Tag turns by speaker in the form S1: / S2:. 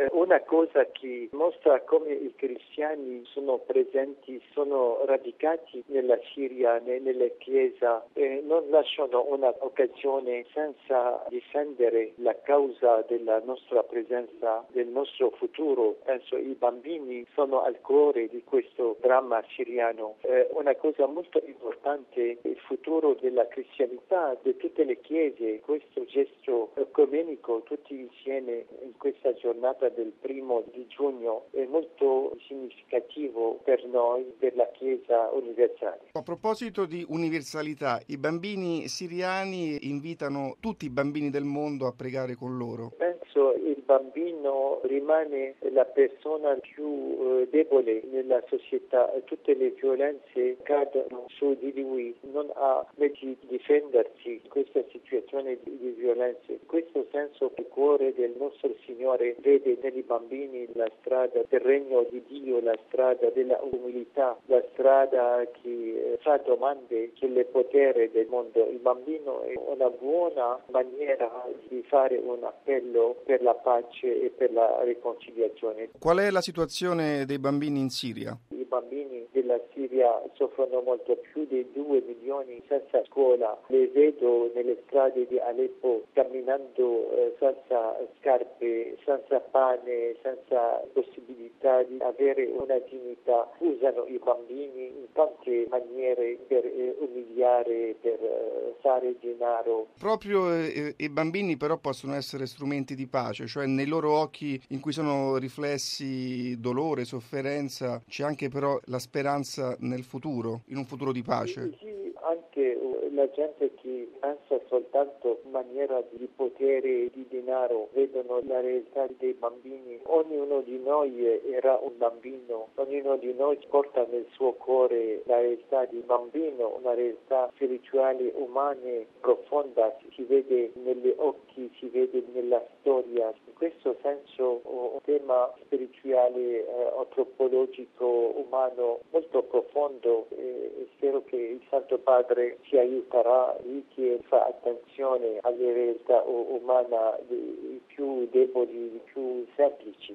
S1: è una cosa che mostra come i cristiani sono presenti, sono radicati nella Siria, nelle chiese e non lasciano un'occasione senza difendere la causa della nostra presenza, del nostro futuro. Penso i bambini sono al cuore di questo dramma siriano. È una cosa molto importante, il futuro della cristianità, di tutte le chiese, questo gesto ecumenico tutti insieme in questa giornata del 1 giugno è molto significativo per noi, per la Chiesa universale.
S2: A proposito di universalità, i bambini siriani invitano tutti i bambini del mondo a pregare con loro.
S1: Penso il bambino rimane la persona più debole nella società, tutte le violenze cadono su di lui, non ha mezzi di difendersi in questa situazione di violenze. In questo senso il cuore del nostro Signore vede nei bambini la strada del regno di Dio, la strada della umiltà, la strada che fa domande sul potere del mondo. Il bambino è una buona maniera di fare un appello per la pace e per la riconciliazione.
S2: Qual è la situazione dei bambini in Siria?
S1: I bambini della Siria soffrono molto, più di 2 milioni senza scuola. Le vedo nelle strade di Aleppo camminando senza scarpe, senza pane, senza possibilità di avere una dignità. Usano i bambini in tante maniere per umiliare, per fare denaro.
S2: Proprio i bambini però possono essere strumenti di pace, cioè nei loro occhi in cui sono riflessi dolore, sofferenza, c'è anche però la speranza nel futuro, in un futuro di pace.
S1: Sì, anche la gente che pensa soltanto in maniera di potere e di denaro vedono la realtà dei bambini. Ognuno di noi era un bambino, ognuno di noi porta nel suo cuore la realtà di bambino, una realtà spirituale, umana, profonda, si vede negli occhi, si vede nella storia. In questo senso un tema spirituale, antropologico, umano molto profondo e spero che il Santo Padre ci aiuterà e che fa attenzione alle realtà umane più deboli, più semplici.